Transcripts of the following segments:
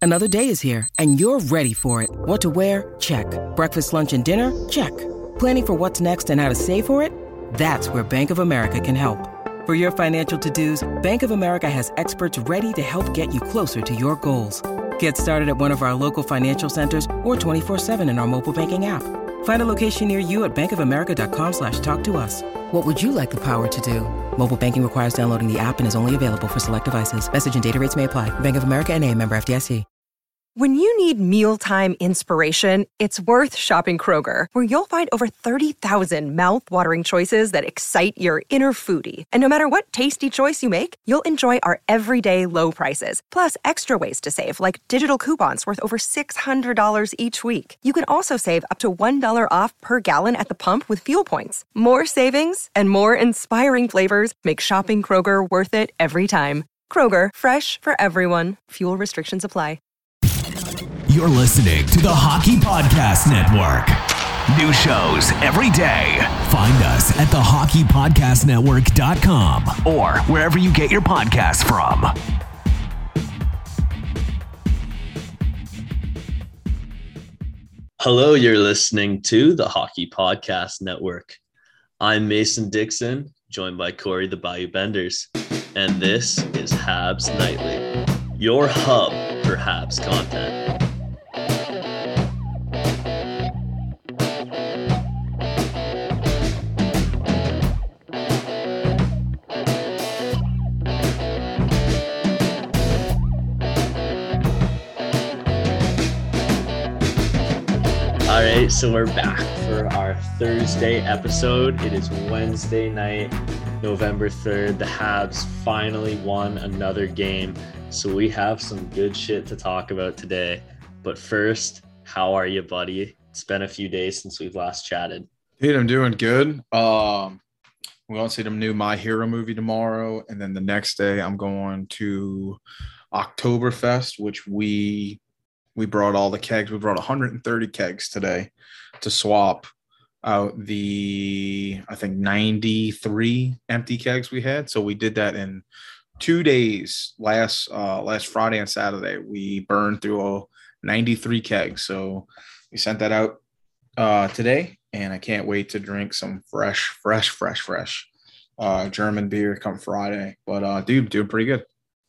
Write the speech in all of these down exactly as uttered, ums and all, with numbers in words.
Another day is here, and you're ready for it. What to wear? Check. Breakfast, lunch, and dinner? Check. Planning for what's next and how to save for it? That's where Bank of America can help. For your financial to-dos, Bank of America has experts ready to help get you closer to your goals. Get started at one of our local financial centers or twenty-four seven in our mobile banking app. Find a location near you at bankofamerica.com slash talk to us. What would you like the power to do? Mobile banking requires downloading the app and is only available for select devices. Message and data rates may apply. Bank of America N A, member F D I C. When you need mealtime inspiration, it's worth shopping Kroger, where you'll find over thirty thousand mouth-watering choices that excite your inner foodie. And no matter what tasty choice you make, you'll enjoy our everyday low prices, plus extra ways to save, like digital coupons worth over six hundred dollars each week. You can also save up to one dollar off per gallon at the pump with fuel points. More savings and more inspiring flavors make shopping Kroger worth it every time. Kroger, fresh for everyone. Fuel restrictions apply. You're listening to the Hockey Podcast Network. New shows every day. Find us at the hockey podcast network dot com or wherever you get your podcasts from. Hello, you're listening to the Hockey Podcast Network. I'm Mason Dixon, joined by Corey the Bayou Benders, and this is Habs Nightly, your hub for Habs content. All right, so we're back for our Thursday episode. It is Wednesday night, November third. The Habs finally won another game, so we have some good shit to talk about today. But first, how are you, buddy? It's been a few days since we've last chatted. Dude, I'm doing good. Um, we're going to see the new My Hero movie tomorrow, and then the next day I'm going to Oktoberfest, which we we brought all the kegs. We brought one hundred thirty kegs today to swap out the, I think, ninety-three empty kegs we had. So we did that in two days. Last uh, last Friday and Saturday, we burned through all ninety-three kegs. So we sent that out uh, today, and I can't wait to drink some fresh, fresh, fresh, fresh uh, German beer come Friday. But, uh, dude, doing pretty good.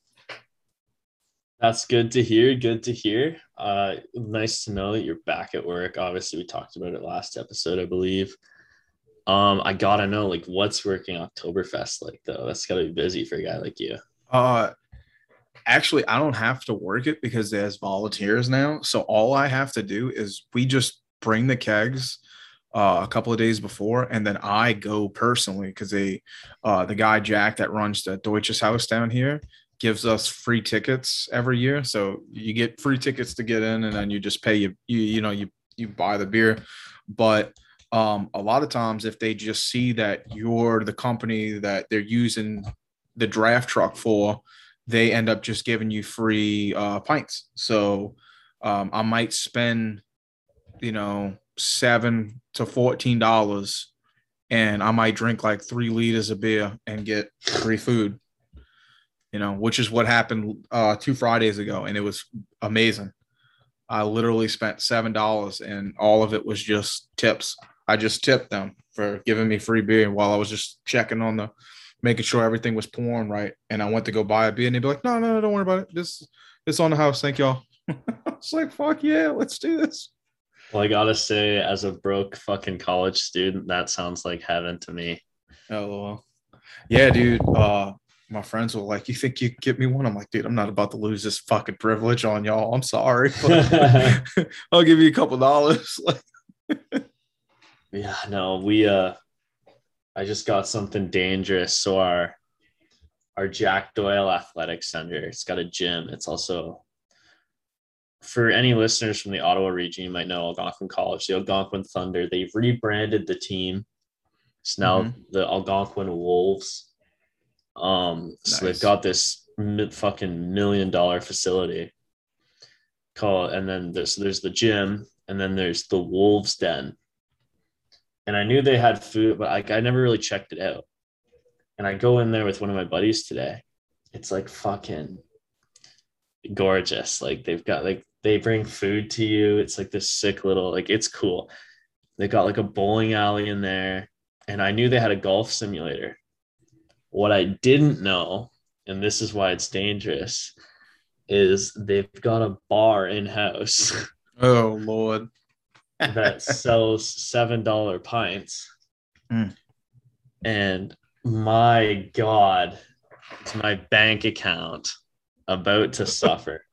That's good to hear. Good to hear. Uh, nice to know that you're back at work. Obviously, we talked about it last episode, I believe. Um, I gotta know, like, what's working Oktoberfest like, though? That's gotta be busy for a guy like you. Uh, actually, I don't have to work it because there's volunteers now. So all I have to do is we just bring the kegs uh, a couple of days before, and then I go personally because they, uh, the guy Jack that runs the Deutsches Haus down here gives us free tickets every year. So you get free tickets to get in, and then you just pay you you you know you you buy the beer. But um, a lot of times, if they just see that you're the company that they're using the draft truck for, they end up just giving you free uh, pints. So um, I might spend, you know, seven to fourteen dollars, and I might drink like three liters of beer and get free food. You know, which is what happened uh, two Fridays ago, and it was amazing. I literally spent seven dollars, and all of it was just tips. I just tipped them for giving me free beer while I was just checking on the, making sure everything was pouring right. And I went to go buy a beer, and they'd be like, "No, no, no, don't worry about it. This, it's on the house. Thank y'all." I was like, "Fuck yeah, let's do this." Well, I gotta say, as a broke fucking college student, that sounds like heaven to me. Oh, well. Yeah, dude. Uh, my friends were like, "You think you could get me one?" I'm like, "Dude, I'm not about to lose this fucking privilege on y'all. I'm sorry. But I'll give you a couple dollars." Yeah, no, we, uh, I just got something dangerous. So our, our Jack Doyle Athletic Center, it's got a gym. It's also, for any listeners from the Ottawa region, you might know Algonquin College, the Algonquin Thunder. They've rebranded the team. It's now mm-hmm. the Algonquin Wolves. Um, so nice. They've got this fucking million dollar facility called, and then there's there's the gym, and then there's the Wolves Den. And I knew they had food, but I, I never really checked it out. And I go in there with one of my buddies today. It's like fucking gorgeous. Like they've got like they bring food to you. It's like this sick little like it's cool. They got like a bowling alley in there, and I knew they had a golf simulator. What I didn't know, and this is why it's dangerous, is they've got a bar in house. Oh Lord. That sells seven dollar pints. Mm. And my God, it's my bank account about to suffer.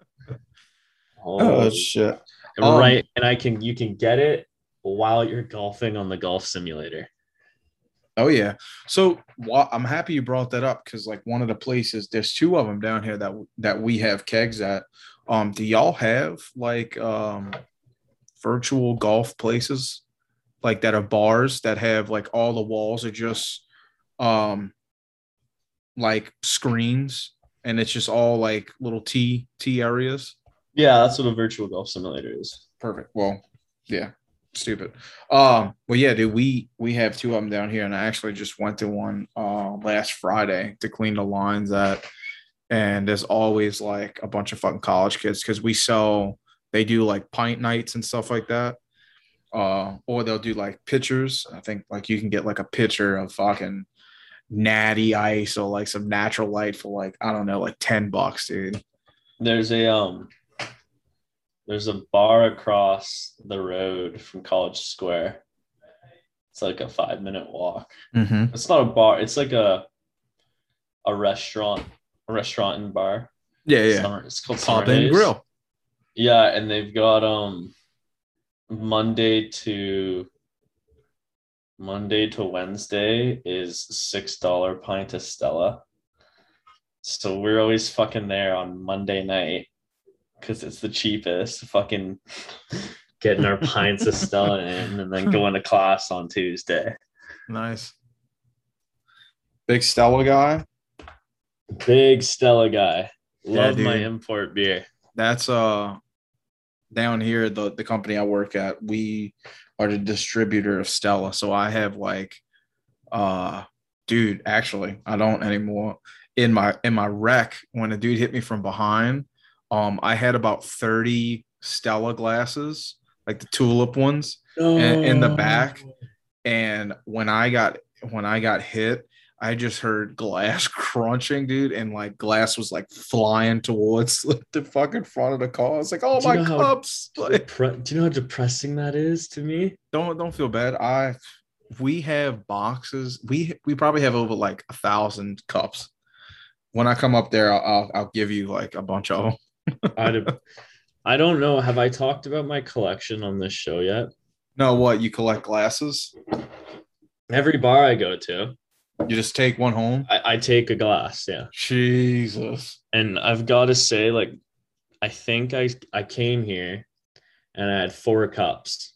Oh, oh shit. Right. Um, and I can you can get it while you're golfing on the golf simulator. Oh yeah. So well, I'm happy you brought that up because like one of the places, there's two of them down here that that we have kegs at. Um, do y'all have like um virtual golf places like that are bars that have like all the walls are just um like screens and it's just all like little tee tee areas? Yeah, that's what a virtual golf simulator is. Perfect. Well, yeah. Stupid. Um, well, yeah, dude, we we have two of them down here, and I actually just went to one uh last Friday to clean the lines at, and there's always like a bunch of fucking college kids because we sell they do like pint nights and stuff like that. Uh, or they'll do like pitchers. I think like you can get like a pitcher of fucking natty ice or like some natural light for like, I don't know, like ten bucks, dude. There's a um there's a bar across the road from College Square. It's like a five minute walk. Mm-hmm. It's not a bar, it's like a a restaurant, a restaurant and bar. Yeah, yeah. Summer, it's called Pop Summer in Days. Grill. Yeah, and they've got um Monday to Monday to Wednesday is six dollar pint of Stella. So we're always fucking there on Monday night because it's the cheapest. Fucking getting our pints of Stella in and then going to class on Tuesday. Nice. Big Stella guy. Big Stella guy. Love yeah, my import beer. That's uh down here, the, the company I work at, we are the distributor of Stella. So I have like uh dude, actually, I don't anymore. In my in my wreck, when a dude hit me from behind, um, I had about thirty Stella glasses, like the tulip ones, oh. in, in the back. And when I got when I got hit, I just heard glass crunching, dude, and like glass was like flying towards the fucking front of the car. I was like, "Oh, my cups!" How, depre- do you know how depressing that is to me? Don't don't feel bad. I we have boxes. We we probably have over like a thousand cups. When I come up there, I'll I'll, I'll give you like a bunch of them. I'd, I don't know. Have I talked about my collection on this show yet? No, what? You collect glasses? Every bar I go to. You just take one home? I, I take a glass, yeah. Jesus. And I've got to say, like, I think I I came here and I had four cups.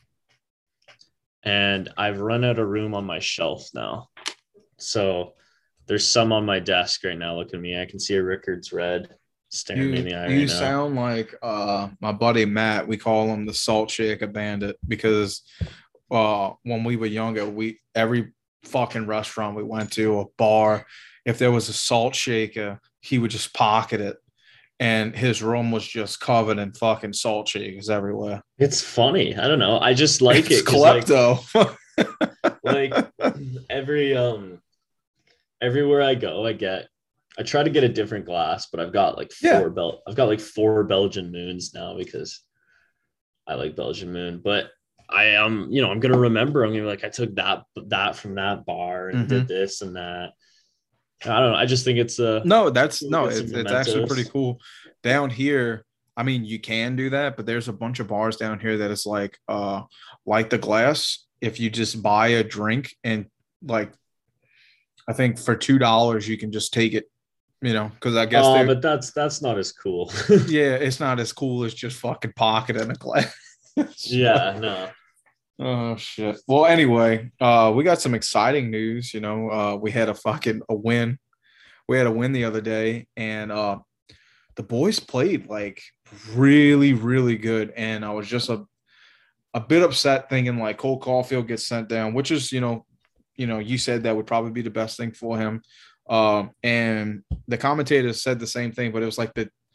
And I've run out of room on my shelf now. So there's some on my desk right now. Look at me. I can see a Rickard's Red staring you, me in the eye You right sound now. like uh, my buddy Matt. We call him the Salt Shaker Bandit because uh, when we were younger, we every fucking restaurant we went to, a bar, if there was a salt shaker, he would just pocket it. And his room was just covered in fucking salt shakers everywhere. It's funny. I don't know. I just like it's it. Klepto. Like, like every um everywhere I go, I get I try to get a different glass, but I've got like four yeah. Bel I've got like four Belgian Moons now because I like Belgian Moon. But I am, um, you know, I'm gonna remember. I'm gonna be like, I took that that from that bar and mm-hmm. did this and that. I don't know. I just think it's a no. That's no. It's, it's actually pretty cool. Down here, I mean, you can do that, but there's a bunch of bars down here that is like, uh, like the glass. If you just buy a drink and like, I think for two dollars you can just take it. You know, because I guess. Oh, but that's that's not as cool. Yeah, it's not as cool as just fucking pocketing a glass. Yeah, no. Oh shit. Well, anyway, uh, we got some exciting news. You know, uh, we had a fucking a win. We had a win the other day, and uh, the boys played like really, really good. And I was just a a bit upset, thinking like Cole Caulfield gets sent down, which is you know, you know, you said that would probably be the best thing for him. Um, and the commentators said the same thing, but it was like the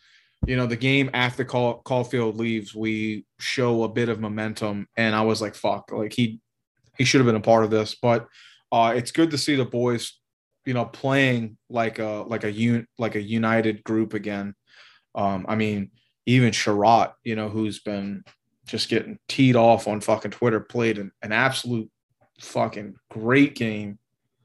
you know, the game after Call, Caulfield leaves, we show a bit of momentum, and I was like, fuck, like he he should have been a part of this. But uh, it's good to see the boys, you know, playing like a like a un, like a united group again. Um, I mean, even Sherratt, you know, who's been just getting teed off on fucking Twitter, played an, an absolute fucking great game.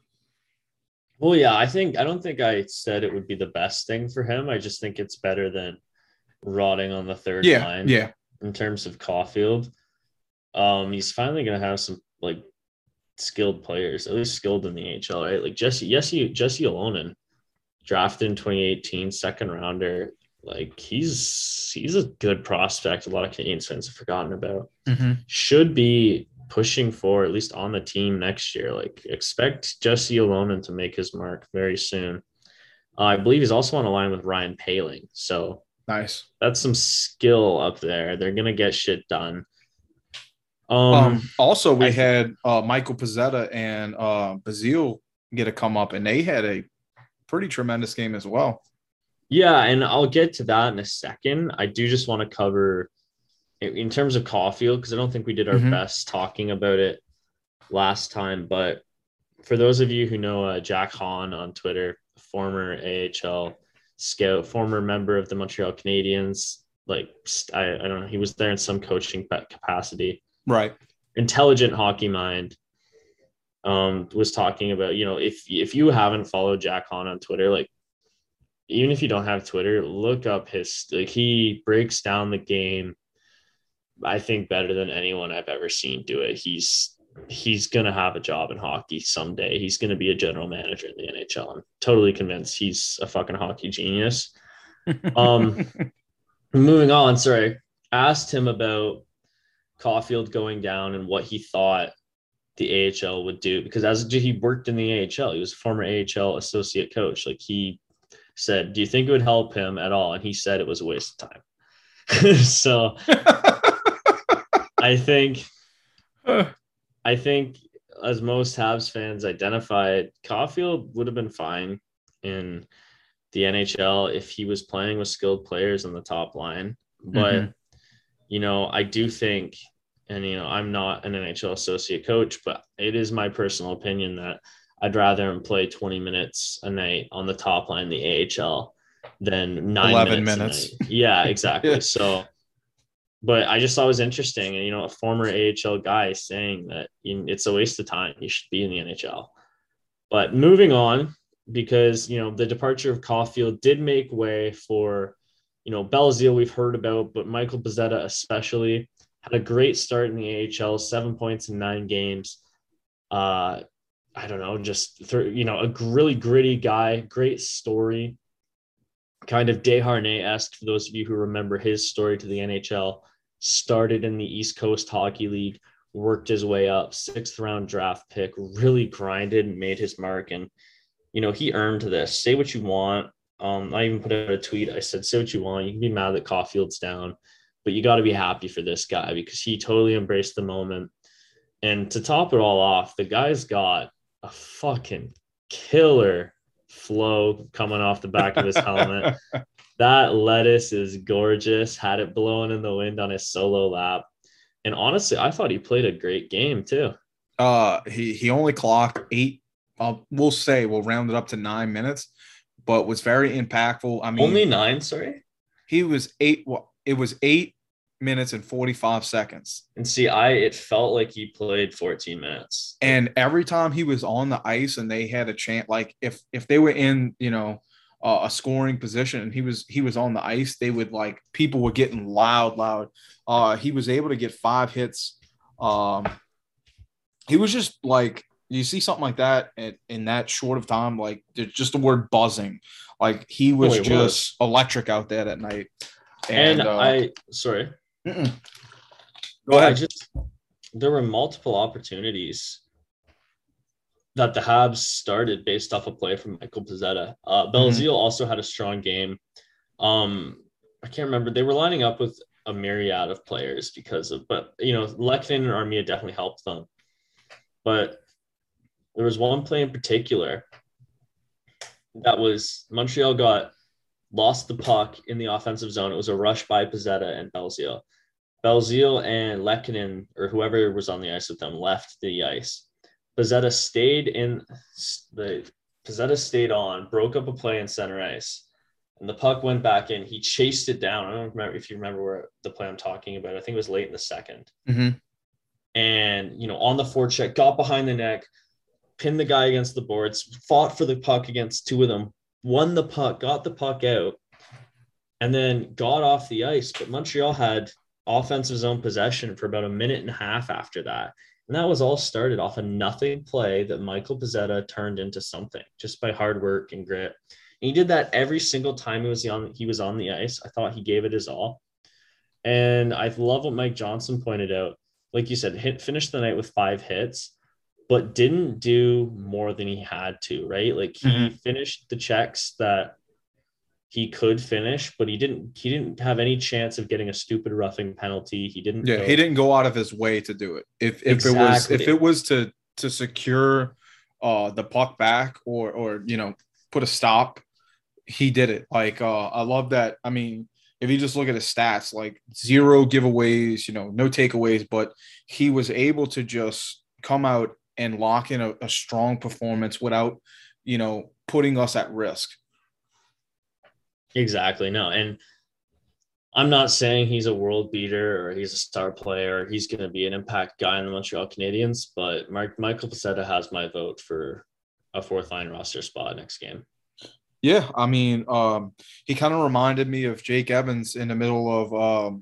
Well, yeah, I think I don't think I said it would be the best thing for him. I just think it's better than rotting on the third Yeah, line. yeah. In terms of Caulfield, um, he's finally gonna have some like skilled players, at least skilled in the A H L, right? Like Jesse, Jesse, Jesse Alonen, drafted in twenty eighteen, second rounder. Like he's he's a good prospect. A lot of Canadian fans have forgotten about. Mm-hmm. Should be pushing for at least on the team next year. Like expect Jesse Alonen to make his mark very soon. Uh, I believe he's also on a line with Ryan Poehling. So nice. That's some skill up there. They're gonna get shit done. Um, um also we I, had uh Michael Pezzetta and uh Bazile get to come up, and they had a pretty tremendous game as well. Yeah, and I'll get to that in a second. I do just want to cover in terms of Caulfield, because I don't think we did our mm-hmm. best talking about it last time. But for those of you who know uh, Jack Hahn on Twitter, former A H L scout, former member of the Montreal Canadiens, like I, I don't know, he was there in some coaching capacity. Right. Intelligent hockey mind. Um, was talking about, you know, if if you haven't followed Jack Hahn on Twitter, like even if you don't have Twitter, look up his, like he breaks down the game, I think, better than anyone I've ever seen do it. He's he's gonna have a job in hockey someday. He's gonna be a general manager in the N H L. I'm totally convinced he's a fucking hockey genius. Um, moving on. Sorry, asked him about Caulfield going down and what he thought the A H L would do, because as he worked in the A H L, he was a former A H L associate coach. Like he said, do you think it would help him at all? And he said it was a waste of time. So I think, I think as most Habs fans identified, Caulfield would have been fine in the N H L if he was playing with skilled players on the top line. But, mm-hmm. you know, I do think, and, you know, I'm not an N H L associate coach, but it is my personal opinion that I'd rather him play twenty minutes a night on the top line in the A H L than nine eleven minutes. minutes. Yeah, exactly. yeah. So, but I just thought it was interesting. And, you know, a former A H L guy saying that it's a waste of time. You should be in the N H L. But moving on, because, you know, the departure of Caulfield did make way for, you know, Belzile we've heard about, but Michael Pezzetta especially had a great start in the A H L, seven points in nine games. Uh, I don't know, just, th- you know, a really gritty guy, great story, kind of Desharnais-esque for those of you who remember his story to the N H L. Started in the East Coast Hockey League, worked his way up, sixth round draft pick, really grinded and made his mark. And, you know, he earned this. Say what you want. Um, I even put out a tweet. I said, say what you want. You can be mad that Caulfield's down, but you got to be happy for this guy because he totally embraced the moment. And to top it all off, the guy's got a fucking killer flow coming off the back of his helmet. That lettuce is gorgeous. Had it blowing in the wind on his solo lap. And honestly, I thought he played a great game too. Uh, he, he only clocked eight. Uh, we'll say we'll round it up to nine minutes, but was very impactful. I mean, only nine. Sorry, he was eight. Well, it was eight minutes and forty-five seconds. And see, I it felt like he played fourteen minutes. And every time he was on the ice and they had a chance, like if if they were in, you know, uh, a scoring position and he was he was on the ice, they would like people were getting loud, loud. Uh, he was able to get five hits. Um, he was just like, you see something like that in, in that short of time, like there's just the word buzzing. Like he was oh, just was. electric out there that night. And, and uh, I sorry. Mm-mm. Go ahead. I just there were multiple opportunities that the Habs started based off a play from Michael Pezzetta. Uh, Belzile mm-hmm. also had a strong game. Um, I can't remember. They were lining up with a myriad of players because of, but you know, Lehkonen and Armia definitely helped them. But there was one play in particular that was Montreal got lost the puck in the offensive zone. It was a rush by Pezzetta and Belzile. Belzile and Lehkonen, or whoever was on the ice with them, left the ice. Pezzetta stayed in the Pezzetta stayed on, broke up a play in center ice, and the puck went back in. He chased it down. I don't remember if you remember where the play I'm talking about. I think it was late in the second. Mm-hmm. And, you know, on the forecheck, got behind the neck, pinned the guy against the boards, fought for the puck against two of them, won the puck, got the puck out, and then got off the ice. But Montreal had offensive zone possession for about a minute and a half after that. And that was all started off a nothing play that Michael Pezzetta turned into something just by hard work and grit. And he did that every single time he was on, he was on the ice. I thought he gave it his all. And I love what Mike Johnson pointed out. Like you said, hit, finished the night with five hits, but didn't do more than he had to, right? Like he mm-hmm. finished the checks that he could finish, but he didn't, he didn't have any chance of getting a stupid roughing penalty. He didn't. Yeah. Go. He didn't go out of his way to do it. If, if exactly. it was, if it was to, to secure uh, the puck back or, or, you know, put a stop, he did it. Like, uh, I love that. I mean, if you just look at his stats, like zero giveaways, you know, no takeaways, but he was able to just come out and lock in a, a strong performance without, you know, putting us at risk. Exactly. No. And I'm not saying he's a world beater or he's a star player. Or he's going to be an impact guy in the Montreal Canadiens, but Mark, Michael Pezzetta has my vote for a fourth line roster spot next game. Yeah. I mean, um, he kind of reminded me of Jake Evans in the middle of, um,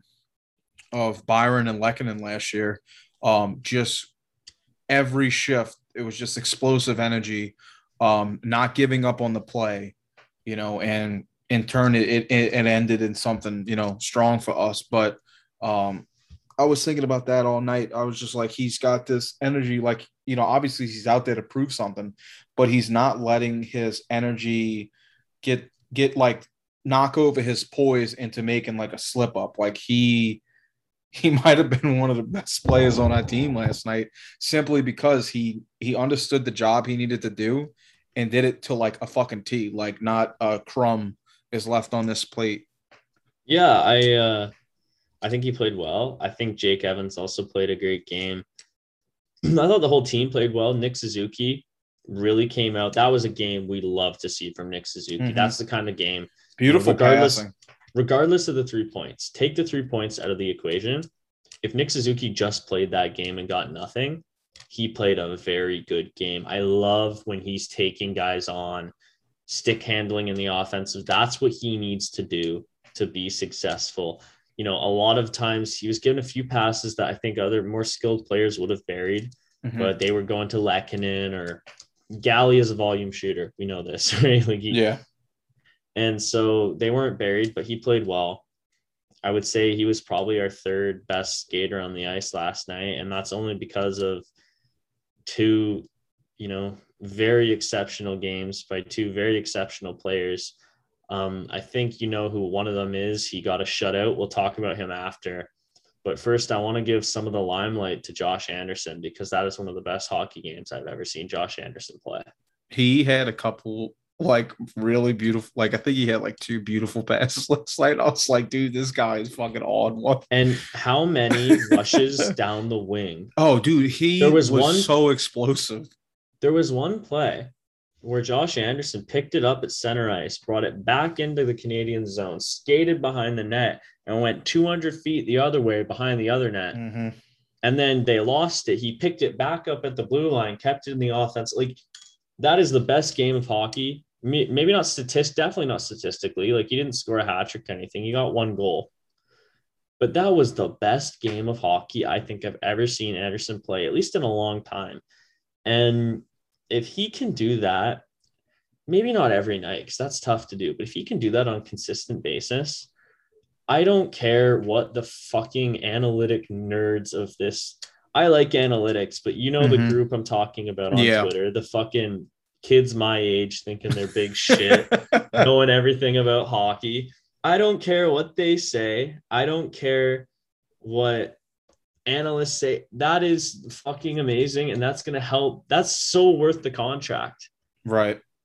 of Byron and Lehkonen last year. Um, just every shift, it was just explosive energy, um, not giving up on the play, you know, and, in turn, it, it it ended in something, you know, strong for us. But um, I was thinking about that all night. I was just like, he's got this energy, like, you know, obviously he's out there to prove something, but he's not letting his energy get, get like knock over his poise into making like a slip up. Like he, he might've been one of the best players on our team last night simply because he, he understood the job he needed to do and did it to like a fucking T, like not a crumb is left on this plate. Yeah, I uh, I think he played well. I think Jake Evans also played a great game. I thought the whole team played well. Nick Suzuki really came out. That was a game we love to see from Nick Suzuki. Mm-hmm. That's the kind of game. Beautiful regardless, passing. Regardless of the three points, take the three points out of the equation. If Nick Suzuki just played that game and got nothing, he played a very good game. I love when he's taking guys on, stick handling in the offensive. That's what he needs to do to be successful. You know, a lot of times he was given a few passes that I think other more skilled players would have buried, mm-hmm. but they were going to Lehkonen, or Galley is a volume shooter. We know this, right? Like he, yeah. And so they weren't buried, but he played well. I would say he was probably our third best skater on the ice last night. And that's only because of two, you know, very exceptional games by two very exceptional players. Um, I think you know who one of them is. He got a shutout. We'll talk about him after. But first, I want to give some of the limelight to Josh Anderson because that is one of the best hockey games I've ever seen Josh Anderson play. He had a couple like really beautiful, like I think he had like two beautiful passes last night. I was like, dude, this guy is fucking on one. And how many rushes down the wing? Oh, dude, he there was, was one, so explosive. There was one play where Josh Anderson picked it up at center ice, brought it back into the Canadian zone, skated behind the net, and went two hundred feet the other way behind the other net. Mm-hmm. And then they lost it. He picked it back up at the blue line, kept it in the offense. Like, that is the best game of hockey. Maybe not statist, definitely not statistically. Like, he didn't score a hat trick or anything. He got one goal. But that was the best game of hockey I think I've ever seen Anderson play, at least in a long time. And if he can do that, maybe not every night, because that's tough to do, but if he can do that on a consistent basis, I don't care what the fucking analytic nerds of this. I like analytics, but you know mm-hmm. the group I'm talking about on yeah. Twitter, the fucking kids my age thinking they're big shit, knowing everything about hockey. I don't care what they say. I don't care what analysts say. That is fucking amazing, and that's going to help. That's so worth the contract. Right.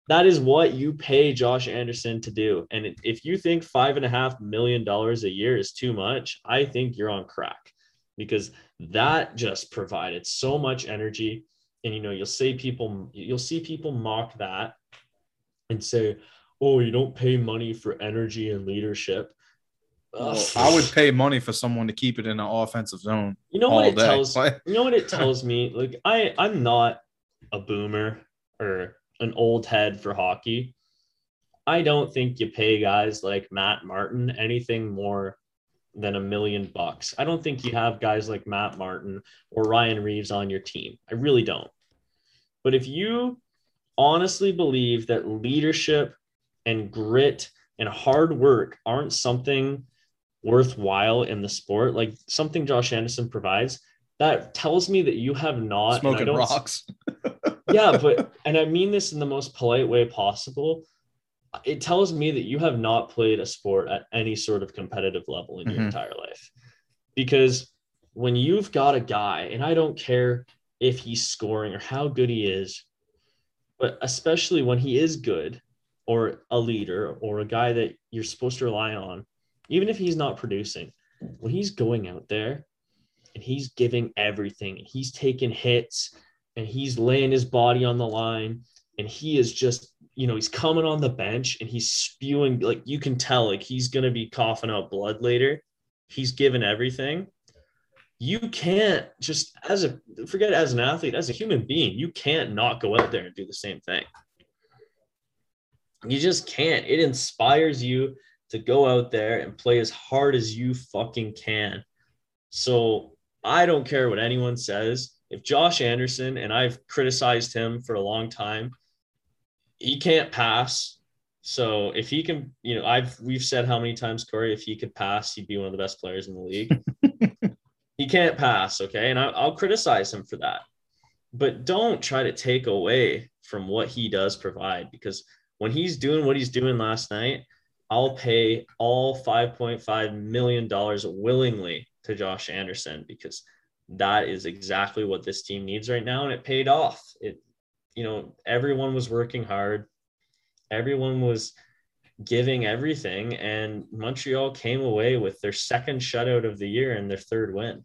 That is what you pay Josh Anderson to do. And if you think five and a half million dollars a year is too much, I think you're on crack, because that just provided so much energy. And, you know, you'll say people, you'll see people mock that and say, oh, you don't pay money for energy and leadership. Well, I would pay money for someone to keep it in an offensive zone. You know what it day. tells you know what it tells me? Like, I, I'm not a boomer or an old head for hockey. I don't think you pay guys like Matt Martin anything more than a million bucks. I don't think you have guys like Matt Martin or Ryan Reeves on your team. I really don't. But if you honestly believe that leadership and grit and hard work aren't something worthwhile in the sport, like something Josh Anderson provides, that tells me that you have not smoking rocks. Yeah, but, and I mean this in the most polite way possible, it tells me that you have not played a sport at any sort of competitive level in your mm-hmm. entire life. Because when you've got a guy, and I don't care if he's scoring or how good he is, but especially when he is good, or a leader, or a guy that you're supposed to rely on, even if he's not producing, when he's going out there and he's giving everything, and he's taking hits, and he's laying his body on the line, and he is just, you know, he's coming on the bench and he's spewing, like, you can tell, like, he's going to be coughing out blood later. He's given everything. You can't just, as a, forget as an athlete, as a human being, you can't not go out there and do the same thing. You just can't. It inspires you to go out there and play as hard as you fucking can. So I don't care what anyone says. If Josh Anderson, and I've criticized him for a long time, he can't pass. So if he can, you know, I've, we've said how many times, Corey, if he could pass, he'd be one of the best players in the league. He can't pass. Okay. And I, I'll criticize him for that, but don't try to take away from what he does provide, because when he's doing what he's doing last night, I'll pay all five point five million dollars willingly to Josh Anderson, because that is exactly what this team needs right now. And it paid off. It, you know, everyone was working hard. Everyone was giving everything, and Montreal came away with their second shutout of the year and their third win.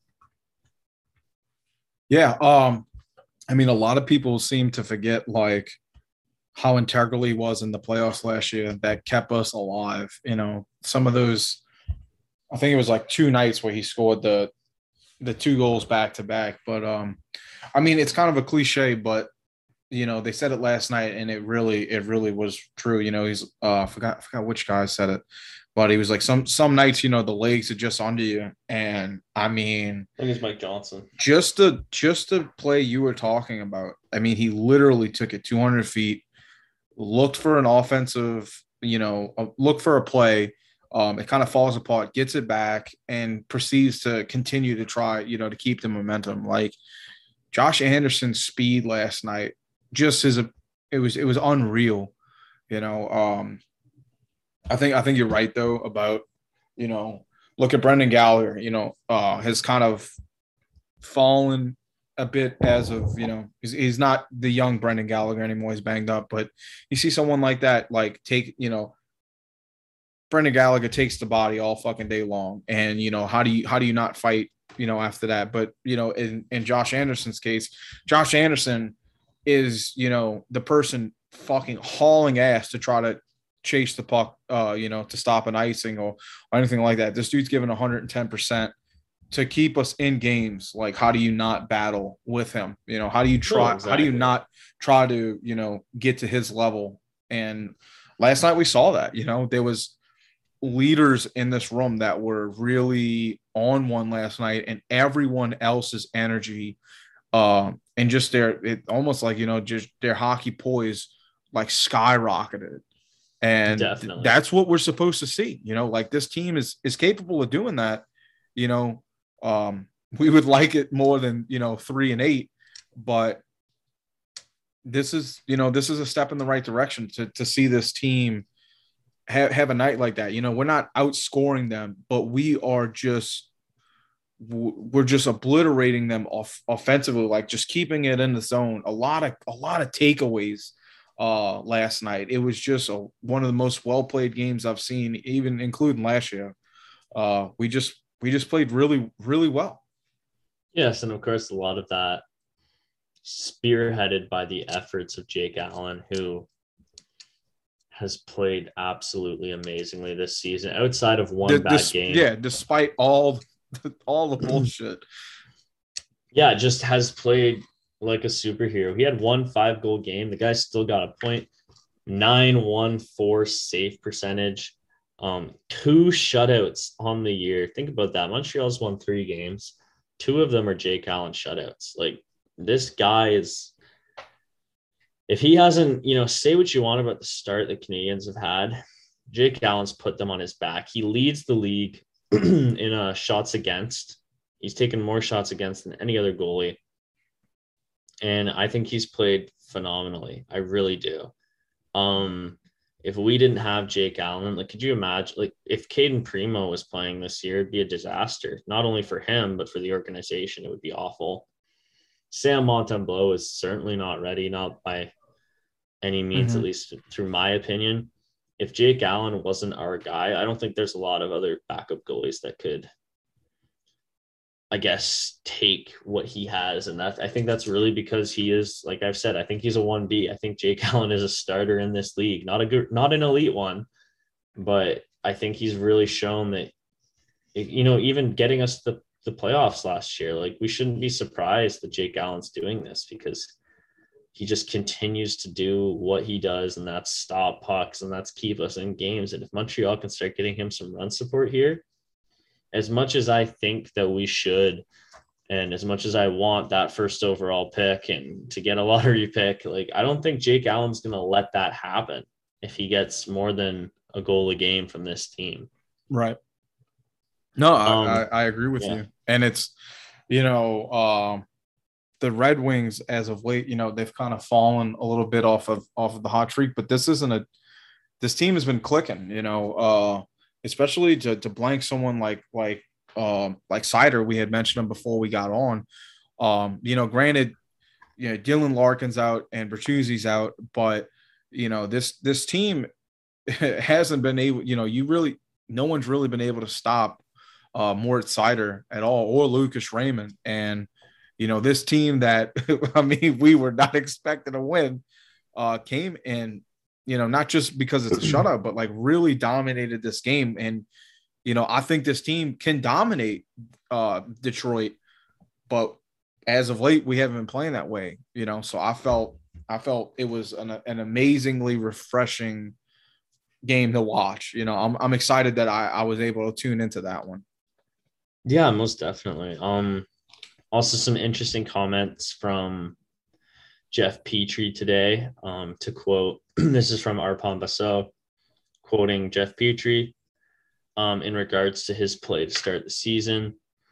Yeah. Um, I mean, a lot of people seem to forget, like, how integral he was in the playoffs last year that kept us alive. You know, some of those, I think it was like two nights where he scored the, the two goals back to back. But um, I mean, it's kind of a cliche, but you know, they said it last night, and it really, it really was true. You know, he's uh, I forgot, I forgot which guy said it, but he was like, some, some nights, you know, the legs are just under you. And I mean, I think it's Mike Johnson. Just the, just the play you were talking about. I mean, he literally took it two hundred feet, looked for an offensive, you know, look for a play. Um, it kind of falls apart, gets it back, and proceeds to continue to try, you know, to keep the momentum. Like Josh Anderson's speed last night, just as a, it was, it was unreal. You know, um, I think, I think you're right though about, you know, look at Brendan Gallagher, you know, uh, has kind of fallen a bit as of, you know, he's, he's not the young Brendan Gallagher anymore. He's banged up, but you see someone like that, like take, you know, Brendan Gallagher takes the body all fucking day long. And, you know, how do you, how do you not fight, you know, after that? But, you know, in, in Josh Anderson's case, Josh Anderson is, you know, the person fucking hauling ass to try to chase the puck, uh, you know, to stop an icing or, or anything like that. This dude's giving one hundred ten percent to keep us in games. Like, how do you not battle with him? You know, how do you try, oh, exactly. how do you not try to, you know, get to his level? And last night we saw that, you know, there was leaders in this room that were really on one last night, and everyone else's energy uh, and just their, it almost like, you know, just their hockey poise, like skyrocketed. And Definitely. That's what we're supposed to see, you know, like this team is, is capable of doing that. You know, um, we would like it more than, you know, three and eight, but this is, you know, this is a step in the right direction to, to see this team have, have a night like that. You know, we're not outscoring them, but we are just, we're just obliterating them off offensively, like just keeping it in the zone. A lot of, a lot of takeaways uh, last night. It was just a, one of the most well played games I've seen, even including last year. Uh, we just we just played really really well. Yes, and of course, a lot of that spearheaded by the efforts of Jake Allen, who has played absolutely amazingly this season. Outside of one D- bad dis- game, yeah, despite all all the bullshit. Yeah, just has played like a superhero. He had one five goal game. The guy still got a point nine one four save percentage. Um, two shutouts on the year. Think about that. Montreal's won three games. Two of them are Jake Allen shutouts. Like, this guy is, if he hasn't, you know, say what you want about the start the Canadians have had, Jake Allen's put them on his back. He leads the league in uh, shots against. He's taken more shots against than any other goalie. And I think he's played phenomenally. I really do. Um, if we didn't have Jake Allen, like, could you imagine, like, if Caden Primo was playing this year, it'd be a disaster, not only for him, but for the organization. It would be awful. Sam Montembeault is certainly not ready, not by any means, mm-hmm. at least through my opinion. If Jake Allen wasn't our guy, I don't think there's a lot of other backup goalies that could, I guess, take what he has. And that, I think that's really because he is, like I've said, I think he's a one B. I think Jake Allen is a starter in this league, not a good, not an elite one, but I think he's really shown that, you know, even getting us the, the playoffs last year, like, we shouldn't be surprised that Jake Allen's doing this, because he just continues to do what he does, and that's stop pucks, and that's keep us in games. And if Montreal can start getting him some run support here, as much as I think that we should, and as much as I want that first overall pick and to get a lottery pick, like, I don't think Jake Allen's going to let that happen if he gets more than a goal a game from this team. Right. No, Um, I, I, I agree with yeah. you. And it's, you know, um, the Red Wings as of late, you know, they've kind of fallen a little bit off of off of the hot streak, but this isn't a this team has been clicking, you know, uh, especially to to blank someone like like um, like Seider. We had mentioned him before we got on. Um, you know, granted, you know, Dylan Larkin's out and Bertuzzi's out, but you know, this this team hasn't been able, you know, you really no one's really been able to stop uh, Moritz Seider at all, or Lucas Raymond. And you know, this team that, I mean, we were not expecting to win uh, came in, you know, not just because it's a shutout, but like really dominated this game. And, you know, I think this team can dominate uh, Detroit, but as of late, we haven't been playing that way, you know? So I felt, I felt it was an, an amazingly refreshing game to watch. You know, I'm, I'm excited that I, I was able to tune into that one. Yeah, most definitely. Um, Also, some interesting comments from Jeff Petrie today. Um, to quote, this is from Arpon Basso, quoting Jeff Petrie um, in regards to his play to start the season.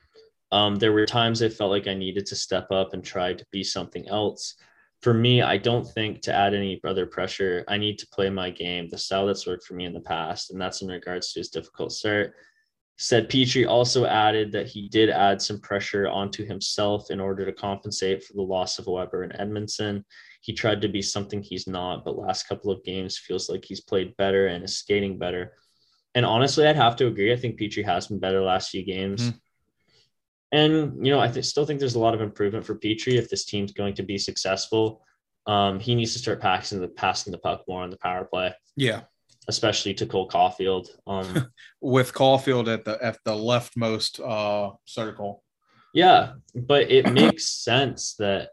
Um, there were times I felt like I needed to step up and try to be something else. For me, I don't think to add any other pressure, I need to play my game, the style that's worked for me in the past, and that's in regards to his difficult start. Said Petrie also added that he did add some pressure onto himself in order to compensate for the loss of Weber and Edmondson. He tried to be something he's not, but last couple of games feels like he's played better and is skating better. And honestly, I'd have to agree. I think Petrie has been better last few games. Mm-hmm. And, you know, I th- still think there's a lot of improvement for Petrie if this team's going to be successful. Um, he needs to start passing the, passing the puck more on the power play. Yeah. Especially to Cole Caulfield. Um, With Caulfield at the at the leftmost uh, circle. Yeah, but it makes sense that,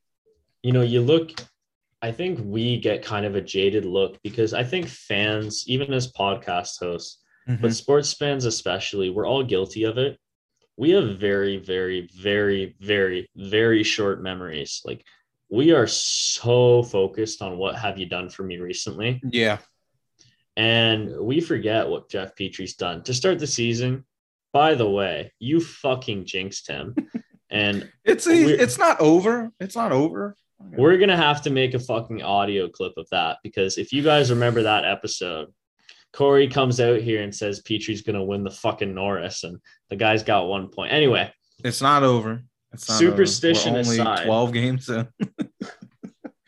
you know, you look, I think we get kind of a jaded look because I think fans, even as podcast hosts, mm-hmm. but sports fans especially, we're all guilty of it. We have very, very, very, very, very short memories. Like, we are so focused on what have you done for me recently. Yeah. And we forget what Jeff Petrie's done to start the season. By the way, you fucking jinxed him. And it's it's not over. It's not over. We're going to have to make a fucking audio clip of that, because if you guys remember that episode, Corey comes out here and says Petrie's going to win the fucking Norris, and the guy's got one point. Anyway, it's not over. It's not superstition over. We're only aside. twelve games in.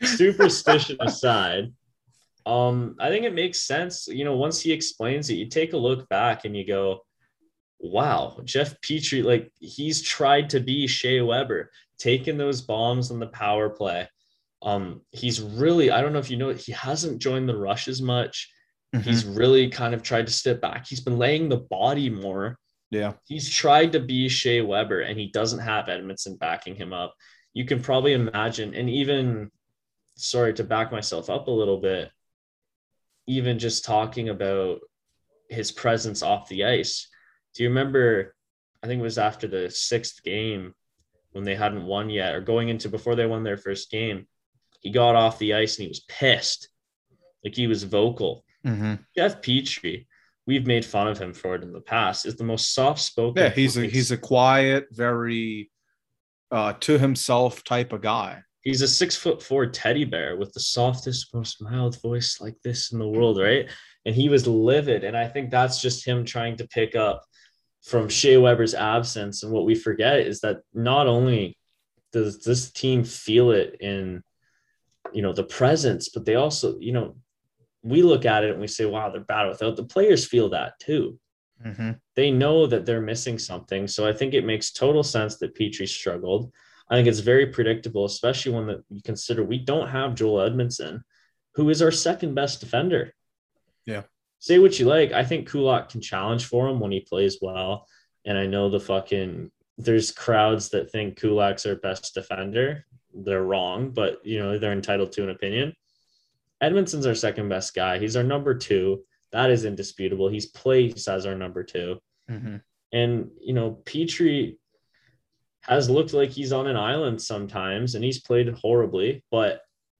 superstition aside, um, I think it makes sense. You know, once he explains it, you take a look back and you go, wow, Jeff Petrie, like he's tried to be Shea Weber, taking those bombs on the power play. Um, he's really, I don't know if you know it, he hasn't joined the rush as much. Mm-hmm. He's really kind of tried to step back. He's been laying the body more. Yeah. He's tried to be Shea Weber, and he doesn't have Edmundson backing him up. You can probably imagine, and even, sorry to back myself up a little bit, even just talking about his presence off the ice. Do you remember, I think it was after the sixth game when they hadn't won yet, or going into before they won their first game, he got off the ice and he was pissed. Like he was vocal. Mm-hmm. Jeff Petrie, we've made fun of him for it in the past, is the most soft-spoken. Yeah, he's a, he's a quiet, very uh, to himself type of guy. He's a six foot four teddy bear with the softest, most mild voice like this in the world, right? And he was livid. And I think that's just him trying to pick up from Shea Weber's absence. And what we forget is that not only does this team feel it in, you know, the presence, but they also, you know, we look at it and we say, wow, they're bad without. The players feel that too. Mm-hmm. They know that they're missing something. So I think it makes total sense that Petrie struggled. I think it's very predictable, especially when the, you consider we don't have Joel Edmundson, who is our second best defender. Yeah. Say what you like. I think Kulak can challenge for him when he plays well. And I know the fucking, there's crowds that think Kulak's our best defender. They're wrong, but you know, they're entitled to an opinion. Edmondson's our second best guy. He's our number two. That is indisputable. He's placed as our number two. Mm-hmm. And, you know, Petrie has looked like he's on an island sometimes, and he's played horribly. But,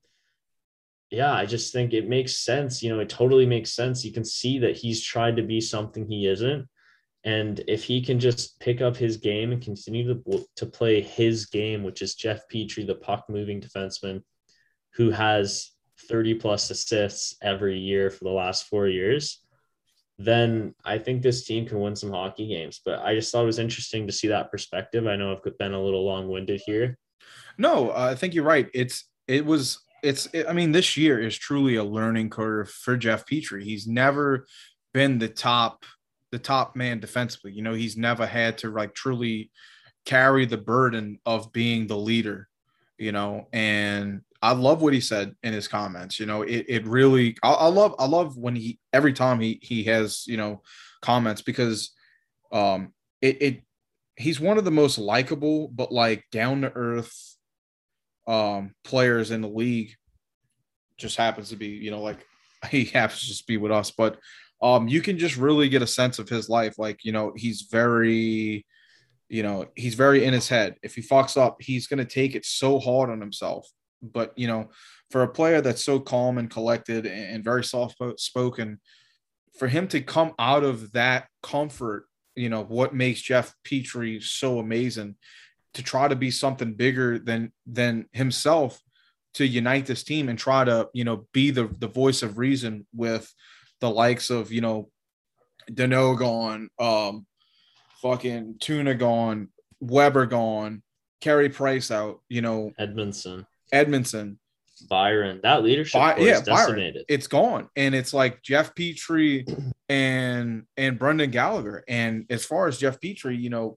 yeah, I just think it makes sense. You know, it totally makes sense. You can see that he's tried to be something he isn't. And if he can just pick up his game and continue to, to play his game, which is Jeff Petrie, the puck-moving defenseman, who has thirty-plus assists every year for the last four years, then I think this team can win some hockey games. But I just thought it was interesting to see that perspective. I know I've been a little long-winded here. No, I think you're right. It's it was it's it, I mean, this year is truly a learning curve for Jeff Petrie. He's never been the top the top man defensively. You know, he's never had to like truly carry the burden of being the leader, you know, and I love what he said in his comments. You know, it, it really, I, I love, I love when he, every time he, he has, you know, comments, because um, it, it, he's one of the most likable, but like down to earth um, players in the league. Just happens to be, you know, like he happens to just be with us, but um, you can just really get a sense of his life. Like, you know, he's very, you know, he's very in his head. If he fucks up, he's going to take it so hard on himself. But, you know, for a player that's so calm and collected and very soft spoken, for him to come out of that comfort, you know, what makes Jeff Petrie so amazing, to try to be something bigger than, than himself, to unite this team and try to, you know, be the, the voice of reason with the likes of, you know, Danault gone, um, fucking Tuna gone, Weber gone, Carey Price out, you know, Edmundson. Edmundson, Byron, that leadership By, core yeah, is decimated. Byron, it's gone. And it's like Jeff Petrie and and Brendan Gallagher. And as far as Jeff Petrie, you know,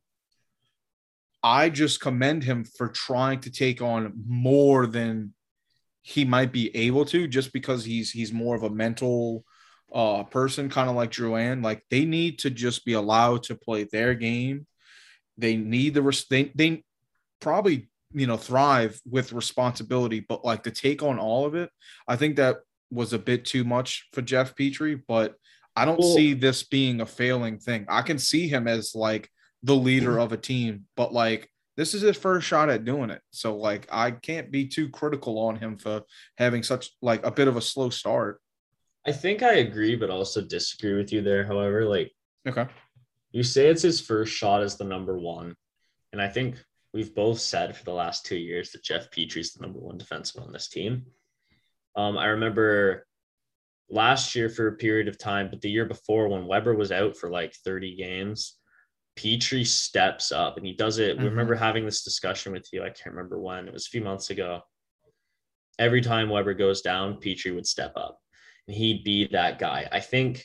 I just commend him for trying to take on more than he might be able to, just because he's he's more of a mental uh person, kind of like Drouin. Like, they need to just be allowed to play their game. They need the res- they they probably, you know, thrive with responsibility, but like to take on all of it, I think that was a bit too much for Jeff Petrie. But I don't well, see this being a failing thing. I can see him as like the leader of a team, but like this is his first shot at doing it. So like I can't be too critical on him for having such like a bit of a slow start. I think I agree, but also disagree with you there. However, like, okay, you say it's his first shot as the number one, and I think we've both said for the last two years that Jeff Petrie's the number one defenseman on this team. Um, I remember last year for a period of time, but the year before when Weber was out for like thirty games, Petrie steps up and he does it. Mm-hmm. We remember having this discussion with you. I can't remember when. It was a few months ago. every time Weber goes down, Petrie would step up and he'd be that guy. I think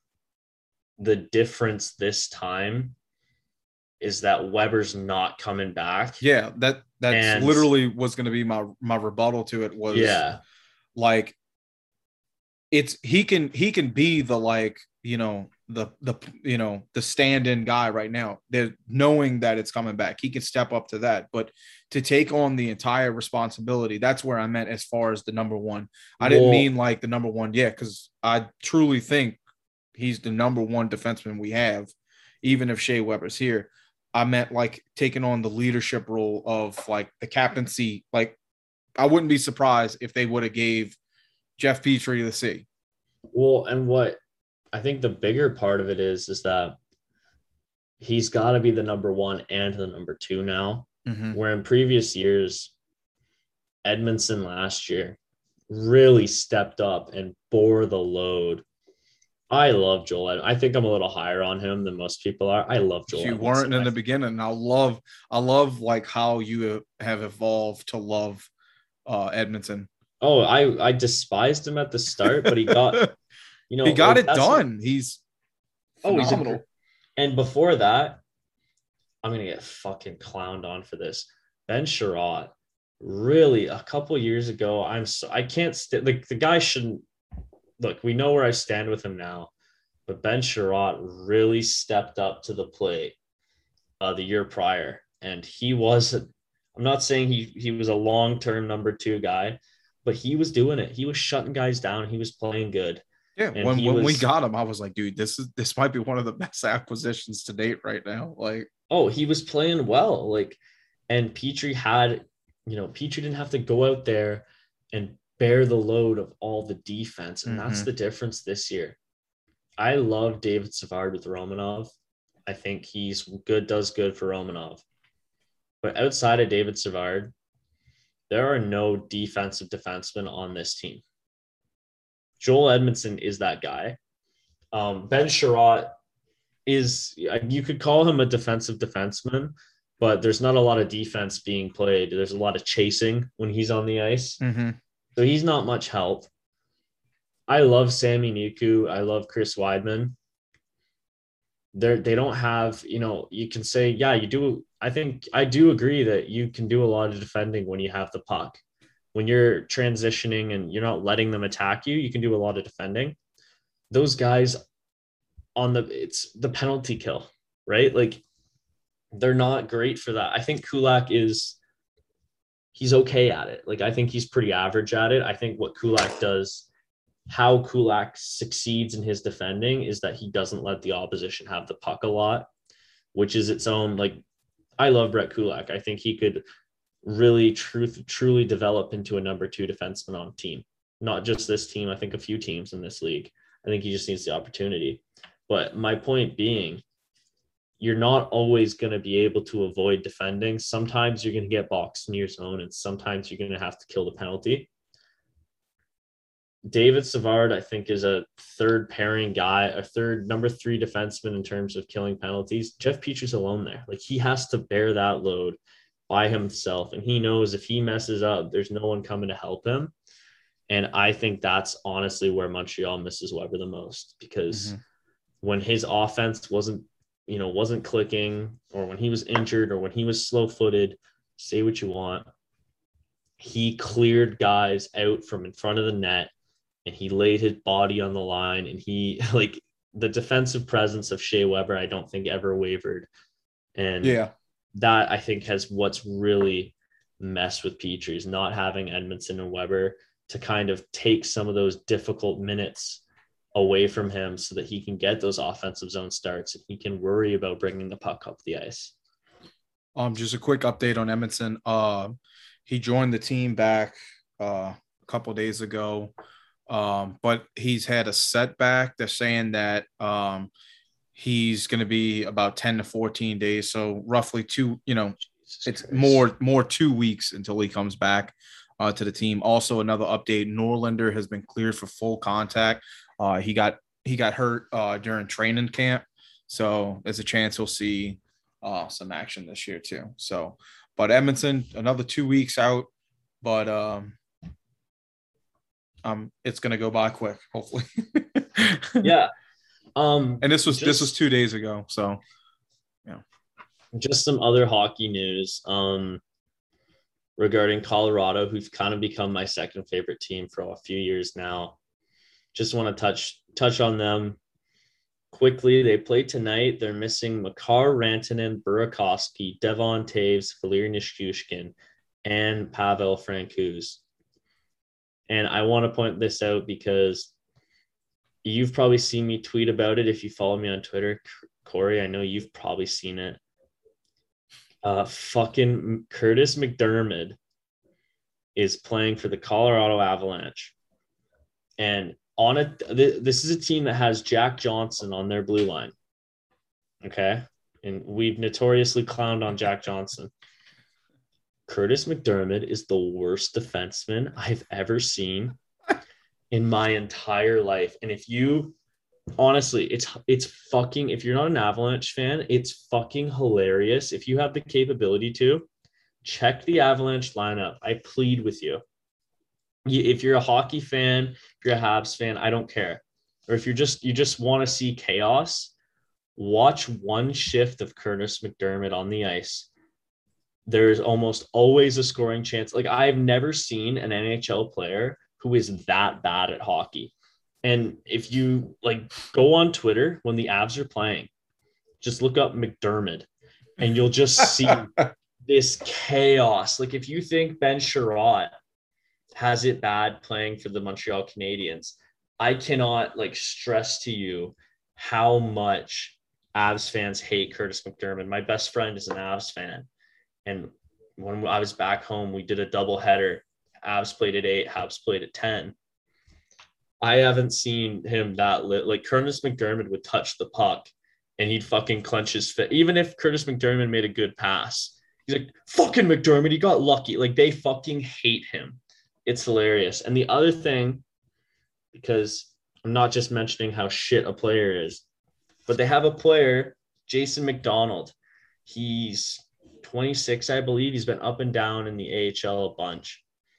the difference this time is that Weber's not coming back. Yeah, that that's and, literally was going to be my my rebuttal to it was yeah. like it's he can he can be the like, you know, the the you know, the stand-in guy right now. They're knowing that it's coming back. He can step up to that, but to take on the entire responsibility, that's where I meant as far as the number one. I didn't well, mean like the number one, yeah, because I truly think he's the number one defenseman we have, even if Shea Weber's here. I meant like taking on the leadership role of like the captaincy. Like I wouldn't be surprised if they would have gave Jeff Petrie the C. Well, and what I think the bigger part of it is, is that he's got to be the number one and the number two now, mm-hmm. where in previous years, Edmundson last year really stepped up and bore the load. I love Joel. I think I'm a little higher on him than most people are. I love Joel. You Edmundson. weren't in the beginning. I love, I love like how you have evolved to love uh, Edmundson. Oh, I, I despised him at the start, but he got, you know, he got like, it done. What, he's phenomenal. Oh, he's a, and before that, I'm going to get fucking clowned on for this. Ben Sherratt, really a couple years ago, I'm so, I can't st- like the guy shouldn't, look, we know where I stand with him now, but Ben Sherratt really stepped up to the plate uh, the year prior. And he was, I'm not saying he, he was a long-term number two guy, but he was doing it. He was shutting guys down. He was playing good. Yeah. And when when was, we got him, I was like, dude, this is, this might be one of the best acquisitions to date right now. Like, oh, he was playing well. Like, and Petrie had, you know, Petrie didn't have to go out there and bear the load of all the defense. And mm-hmm. that's the difference this year. I love David Savard with Romanov. I think he's good, does good for Romanov. But outside of David Savard, there are no defensive defensemen on this team. Joel Edmundson is that guy. Um, Ben Sherratt is, you could call him a defensive defenseman, but there's not a lot of defense being played. There's a lot of chasing when he's on the ice. Mm-hmm. So he's not much help. I love Sami Niku. I love Chris Weidman. They're, they don't have, you know, you can say, yeah, you do. I think I do agree that you can do a lot of defending when you have the puck. When you're transitioning and you're not letting them attack you, you can do a lot of defending. Those guys on the, it's the penalty kill, right? Like they're not great for that. I think Kulak is, he's okay at it. Like I think he's pretty average at it. I think what Kulak does, how Kulak succeeds in his defending is that he doesn't let the opposition have the puck a lot, which is its own, like, I love Brett Kulak. I think he could really truth, truly develop into a number two defenseman on a team. Not just this team. I think a few teams in this league. I think he just needs the opportunity. But my point being, you're not always going to be able to avoid defending. Sometimes you're going to get boxed in your zone, and sometimes you're going to have to kill the penalty. David Savard, I think, is a third pairing guy, a third number three defenseman in terms of killing penalties. Jeff Petrie's alone there. Like he has to bear that load by himself. And he knows if he messes up, there's no one coming to help him. And I think that's honestly where Montreal misses Weber the most, because mm-hmm. when his offense wasn't, you know, wasn't clicking, or when he was injured, or when he was slow footed, say what you want, he cleared guys out from in front of the net. And he laid his body on the line, and he, like, the defensive presence of Shea Weber, I don't think ever wavered. And yeah, that I think has what's really messed with Petrie, is not having Edmundson and Weber to kind of take some of those difficult minutes away from him so that he can get those offensive zone starts and he can worry about bringing the puck up the ice. Um, just a quick update on Edmundson. Uh, he joined the team back uh, a couple of days ago. Um, but he's had a setback. They're saying that um, he's going to be about ten to fourteen days. So roughly two, you know, Jesus it's Christ. more, more two weeks until he comes back uh, to the team. Also, another update, Norlinder has been cleared for full contact. Uh, he got, he got hurt uh, during training camp. So there's a chance we'll see uh, some action this year too. So, but Edmundson, another two weeks out, but um, um, it's gonna go by quick, hopefully. Yeah. Um, and this was just, this was two days ago, so yeah. Just some other hockey news. Um, regarding Colorado, who've kind of become my second favorite team for a few years now. Just want to touch touch on them quickly. They play tonight. They're missing Makar Rantanen, Burakovsky, Devon Taves, Valeri Nichushkin, and Pavel Francouz. And I want to point this out because you've probably seen me tweet about it if you follow me on Twitter. Corey, I know you've probably seen it. Uh, fucking Curtis McDermott is playing for the Colorado Avalanche. And on it, th- this is a team that has Jack Johnson on their blue line. Okay. And we've notoriously clowned on Jack Johnson. Curtis McDermott is the worst defenseman I've ever seen in my entire life. And if you honestly, it's it's fucking, if you're not an Avalanche fan, it's fucking hilarious. If you have the capability to, check the Avalanche lineup. I plead with you. If you're a hockey fan, if you're a Habs fan, I don't care. Or if you're just, you just want to see chaos, watch one shift of Curtis McDermott on the ice. There's almost always a scoring chance. Like, I've never seen an N H L player who is that bad at hockey. And if you like go on Twitter when the Avs are playing, just look up McDermott and you'll just see this chaos. Like, if you think Ben Sherratt has it bad playing for the Montreal Canadiens, I cannot like stress to you how much Avs fans hate Curtis McDermott. My best friend is an Avs fan. And when I was back home, we did a double header. Avs played at eight, Habs played at ten. I haven't seen him that lit. Like, Curtis McDermott would touch the puck and he'd fucking clench his fist. Even if Curtis McDermott made a good pass, he's like, fucking McDermott, he got lucky. Like, they fucking hate him. It's hilarious. And the other thing, because I'm not just mentioning how shit a player is, but they have a player, Jason McDonald. He's twenty-six, I believe. He's been up and down in the A H L a bunch.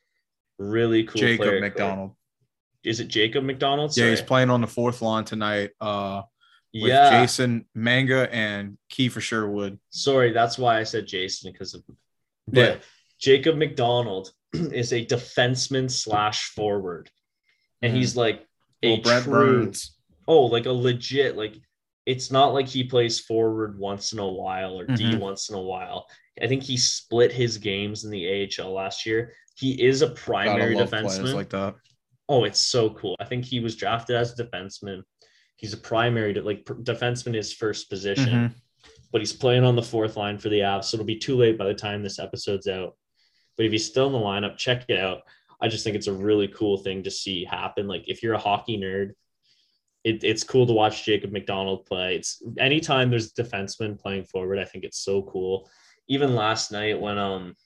Really cool Jacob player. McDonald. Is it Jacob McDonald? Sorry. Yeah, he's playing on the fourth line tonight uh, with yeah. Jason Manga and Kiefer Sherwood. Sorry, that's why I said Jason, because of but yeah. Jacob McDonald is a defenseman slash forward. And mm. he's like a well, Brent true, Burns. Oh, like a legit, like it's not like he plays forward once in a while or mm-hmm. D once in a while. I think he split his games in the A H L last year. He is a primary defenseman. Like that. Oh, it's so cool. I think he was drafted as a defenseman. He's a primary, like defenseman is first position, mm-hmm. but he's playing on the fourth line for the Avs. So it'll be too late by the time this episode's out. But if he's still in the lineup, check it out. I just think it's a really cool thing to see happen. Like, if you're a hockey nerd, it, it's cool to watch Jacob McDonald play. It's anytime there's a defenseman playing forward, I think it's so cool. Even last night when um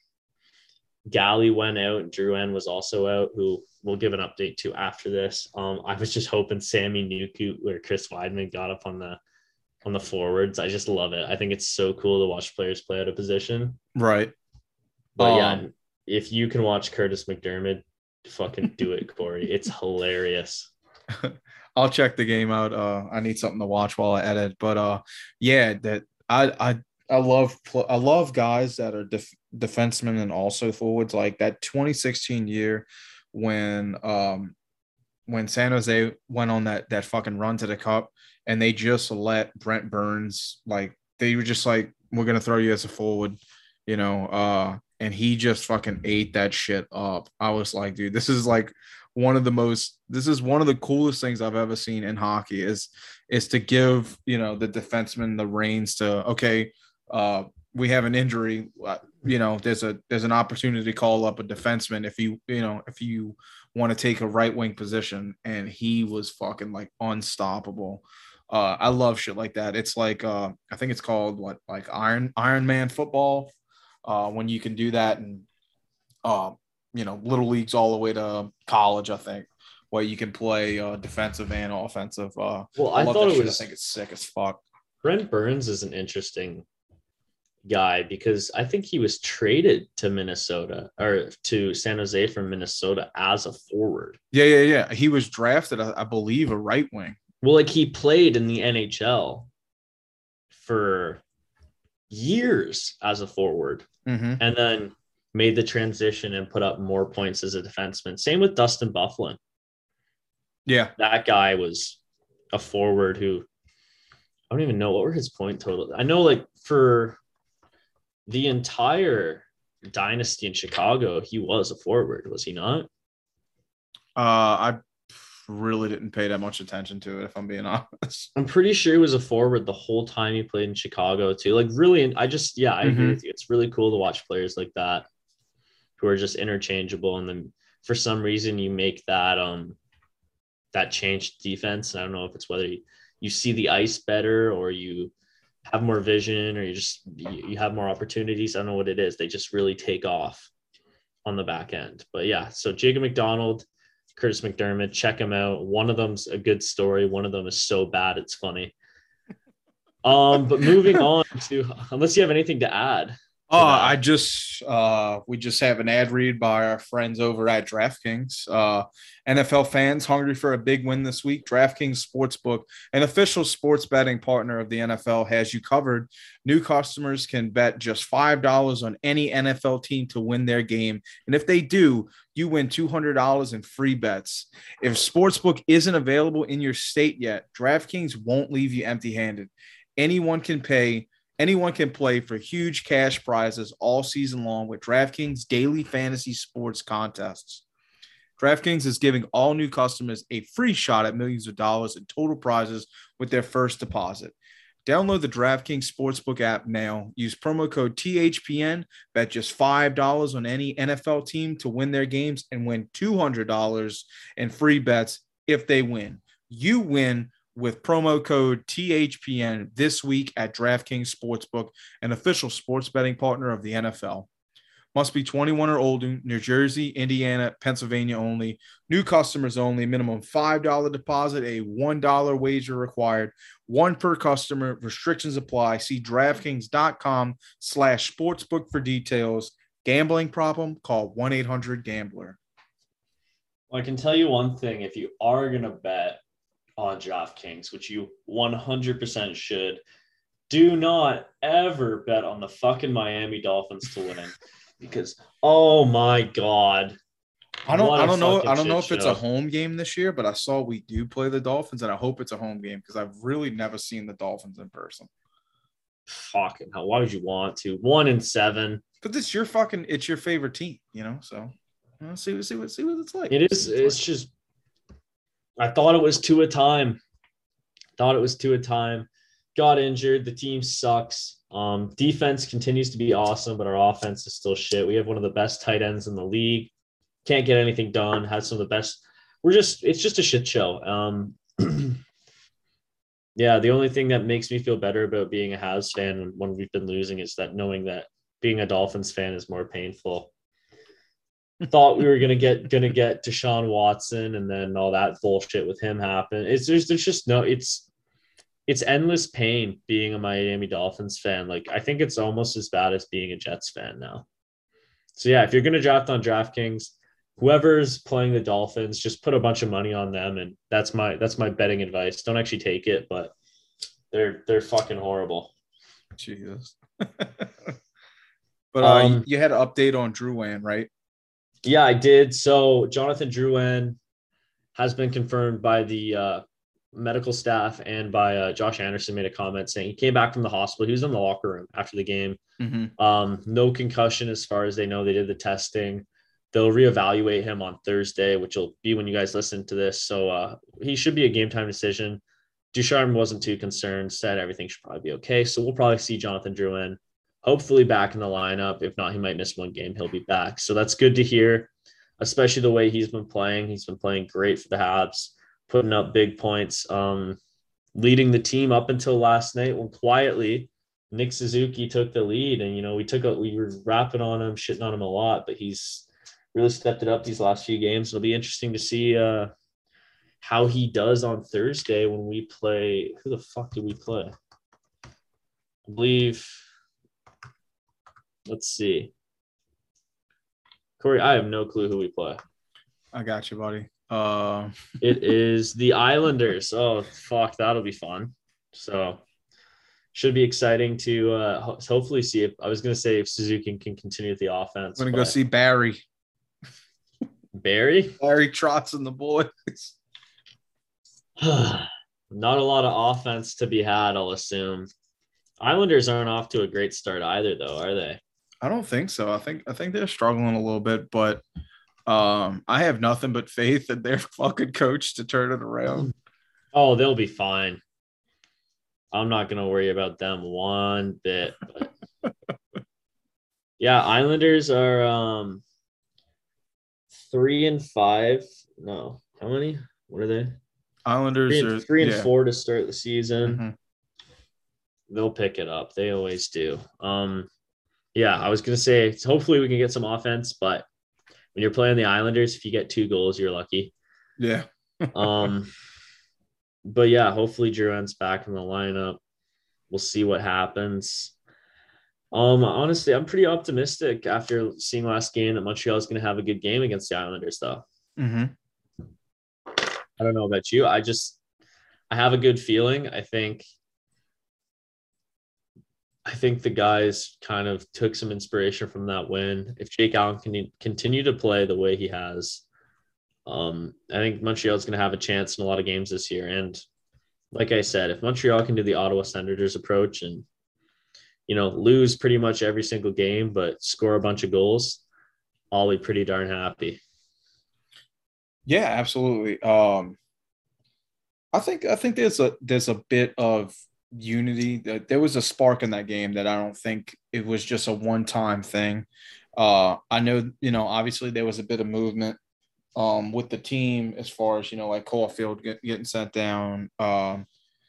Galley went out and Drouin was also out, who we'll give an update to after this. Um, I was just hoping Sammy Nuku or Chris Weidman got up on the on the forwards. I just love it. I think it's so cool to watch players play out of position. Right. But um, yeah, if you can watch Curtis McDermott, fucking do it, Corey. It's hilarious. I'll check the game out. Uh, I need something to watch while I edit. But uh, yeah, that I I I love I love guys that are def- defensemen and also forwards. Like that twenty sixteen year when um when San Jose went on that that fucking run to the cup and they just let Brent Burns, like they were just like, we're gonna throw you as a forward, you know, uh, and he just fucking ate that shit up. I was like, dude, this is like one of the most this is one of the coolest things I've ever seen in hockey is is to give, you know, the defenseman the reins to, okay, uh we have an injury, uh, you know, there's a there's an opportunity to call up a defenseman if you you know if you want to take a right wing position, and he was fucking like unstoppable. uh I love shit like that. It's like uh I think it's called what like Iron Iron Man football, uh when you can do that, and uh you know, little leagues all the way to college, I think, where you can play uh defensive and offensive. uh well I, I thought it shit. was I think it's sick as fuck. Brent Burns is an interesting guy because I think he was traded to Minnesota or to San Jose from Minnesota as a forward. Yeah, yeah, yeah. He was drafted, I, I believe, a right wing. Well, like he played in the N H L for years as a forward Mm-hmm. and then made the transition and put up more points as a defenseman. Same with Dustin Byfuglien. Yeah. That guy was a forward who I don't even know what were his point total. I know like for the entire dynasty in Chicago, he was a forward, was he not? Uh, I really didn't pay that much attention to it, if I'm being honest. I'm pretty sure he was a forward the whole time he played in Chicago too. Like really, I just, yeah, I Mhm. agree with you. It's really cool to watch players like that who are just interchangeable. And then for some reason you make that, um, that change defense. And I don't know if it's whether you, you see the ice better or you have more vision or you just, you, you have more opportunities. I don't know what it is. They just really take off on the back end. But yeah, so Jacob McDonald, Curtis McDermott, check them out. One of them's a good story. One of them is so bad it's funny. Um, but moving on to, unless you have anything to add. Oh, I just uh, we just have an ad read by our friends over at DraftKings. Uh, N F L fans hungry for a big win this week. DraftKings Sportsbook, an official sports betting partner of the N F L, has you covered. New customers can bet just five dollars on any N F L team to win their game, and if they do, you win two hundred dollars in free bets. If Sportsbook isn't available in your state yet, DraftKings won't leave you empty-handed. Anyone can pay. Anyone can play for huge cash prizes all season long with DraftKings daily fantasy sports contests. DraftKings is giving all new customers a free shot at millions of dollars in total prizes with their first deposit. Download the DraftKings Sportsbook app now. Use promo code T H P N. Bet just five dollars on any N F L team to win their games and win two hundred dollars in free bets if they win. You win with promo code T H P N this week at DraftKings Sportsbook, an official sports betting partner of the N F L. Must be twenty-one or older, New Jersey, Indiana, Pennsylvania only. New customers only, minimum five dollars deposit, a one dollar wager required, one per customer. Restrictions apply. See DraftKings.com slash sportsbook for details. Gambling problem? Call one eight hundred gambler. Well, I can tell you one thing. If you are going to bet on DraftKings, which you one hundred percent should, do not ever bet on the fucking Miami Dolphins to win, because oh my god, I don't what a I don't know fucking I don't know shit if it's show. a home game this year, but I saw we do play the Dolphins, and I hope it's a home game because I've really never seen the Dolphins in person. Fucking hell, why would you want to? One and seven. But it's your fucking it's your favorite team, you know. So you know, see see what see what it's like. It is. See what It's like. just. I thought it was two a time. Thought it was two a time. Got injured. The team sucks. Um, defense continues to be awesome, but our offense is still shit. We have one of the best tight ends in the league. Can't get anything done. Has some of the best. We're just. It's just a shit show. Um, yeah. The only thing that makes me feel better about being a Habs fan when we've been losing is that knowing that being a Dolphins fan is more painful. Thought we were gonna get gonna get Deshaun Watson, and then all that bullshit with him happen. It's there's there's just no it's it's endless pain being a Miami Dolphins fan. Like I think it's almost as bad as being a Jets fan now. So yeah, if you're gonna draft on DraftKings, whoever's playing the Dolphins, just put a bunch of money on them, and that's my that's my betting advice. Don't actually take it, but they're they're fucking horrible. Jesus. But uh, Um, you, you had an update on Drouin, right? Yeah, I did. So Jonathan Drouin has been confirmed by the uh, medical staff and by uh, Josh Anderson made a comment saying he came back from the hospital. He was in the locker room after the game. Mm-hmm. Um, no concussion as far as they know. They did the testing. They'll reevaluate him on Thursday, which will be when you guys listen to this. So uh, he should be a game time decision. Ducharme wasn't too concerned, said everything should probably be okay. So we'll probably see Jonathan Drouin hopefully back in the lineup. If not, he might miss one game. He'll be back. So that's good to hear, especially the way he's been playing. He's been playing great for the Habs, putting up big points, um, leading the team up until last night when quietly Nick Suzuki took the lead. And, you know, we took a, we were rapping on him, shitting on him a lot, but he's really stepped it up these last few games. It'll be interesting to see uh, how he does on Thursday when we play. Who the fuck do we play? I believe Let's see. Corey, I have no clue who we play. I got you, buddy. Uh, It is the Islanders. Oh, fuck. That'll be fun. So should be exciting to uh, ho- hopefully see if I was going to say if Suzuki can continue with the offense. I'm going to go see Barry. Barry? Barry Trotz and the boys. Not a lot of offense to be had, I'll assume. Islanders aren't off to a great start either, though, are they? I don't think so. I think I think they're struggling a little bit, but um, I have nothing but faith in their fucking coach to turn it around. Oh, they'll be fine. I'm not going to worry about them one bit. But yeah, Islanders are um, three and five. No, how many? What are they? Islanders three and, are three and yeah. four to start the season. Mm-hmm. They'll pick it up. They always do. Um, yeah, I was going to say, hopefully we can get some offense, but when you're playing the Islanders, if you get two goals, you're lucky. Yeah. um, but yeah, hopefully Drouin's back in the lineup. We'll see what happens. Um, honestly, I'm pretty optimistic after seeing last game that Montreal is going to have a good game against the Islanders, though. Mm-hmm. I don't know about you. I just, I have a good feeling. I think, I think the guys kind of took some inspiration from that win. If Jake Allen can continue to play the way he has, um, I think Montreal is going to have a chance in a lot of games this year. And like I said, if Montreal can do the Ottawa Senators approach and, you know, lose pretty much every single game, but score a bunch of goals, I'll be pretty darn happy. Yeah, absolutely. Um, I think I think there's a there's a bit of unity. That there was a spark in that game that I don't think it was just a one-time thing. Uh, I know, you know, obviously there was a bit of movement um, with the team as far as, you know, like Caulfield get, getting sent down. Um,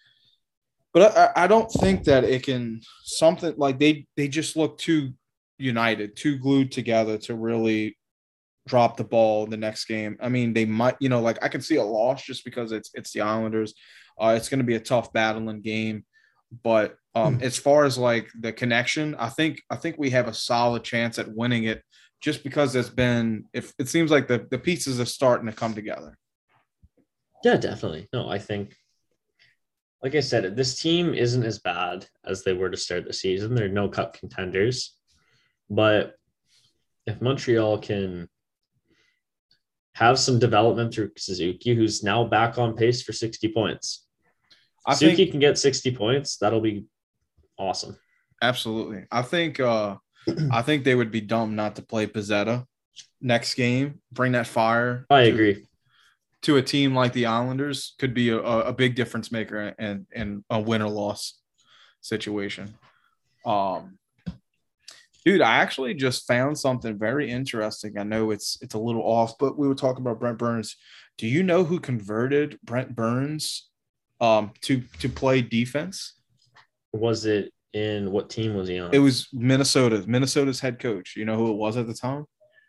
but I, I don't think that it can something like they they just look too united, too glued together to really drop the ball the next game. I mean, they might, you know, like I can see a loss just because it's it's the Islanders. Uh, it's going to be a tough battling game, but um, mm. as far as like the connection, I think I think we have a solid chance at winning it, just because there's been. If it seems like the the pieces are starting to come together. Yeah, definitely. No, I think, like I said, this team isn't as bad as they were to start the season. They're no cup contenders, but if Montreal can have some development through Suzuki, who's now back on pace for sixty points. I Suzuki think, can get sixty points. That'll be awesome. Absolutely. I think uh, I think they would be dumb not to play Pizzetta next game. Bring that fire. I to, agree. To a team like the Islanders could be a, a big difference maker and in a win or loss situation. Um, Dude, I actually just found something very interesting. I know it's it's a little off, but we were talking about Brent Burns. Do you know who converted Brent Burns um, to to play defense? Was it in what team was he on? It was Minnesota. Minnesota's head coach. You know who it was at the time?